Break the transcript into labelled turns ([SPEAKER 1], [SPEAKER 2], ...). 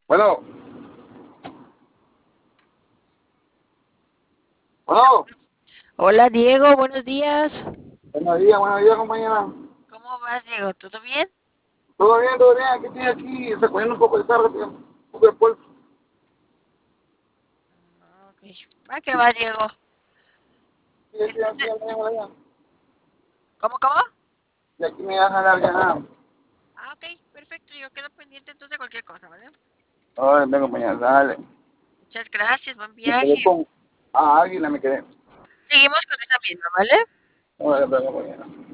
[SPEAKER 1] Bueno, bueno,
[SPEAKER 2] Hola Diego, buenos días.
[SPEAKER 1] buenos días, compañera.
[SPEAKER 2] ¿Cómo vas, Diego? ¿Todo bien?
[SPEAKER 1] ¿Todo bien, todo bien? Aquí estoy aquí, sacudiendo un poco de carga, tío. Un poco de polvo.
[SPEAKER 2] Ok. ¿Para qué va, Diego?
[SPEAKER 1] Y aquí, aquí,
[SPEAKER 2] Entonces,
[SPEAKER 1] aquí, aquí,
[SPEAKER 2] ¿cómo?
[SPEAKER 1] y aquí me vas a dar ya.
[SPEAKER 2] Ok, perfecto. Yo quedo pendiente entonces de cualquier cosa, ¿vale?
[SPEAKER 1] Ahora vengo, compañera, dale.
[SPEAKER 2] Muchas gracias, buen
[SPEAKER 1] Me quedé
[SPEAKER 2] viaje.
[SPEAKER 1] con. Ah, Águila me quedé.
[SPEAKER 2] Seguimos con esa misma, ¿vale?
[SPEAKER 1] Ahora vengo, compañera.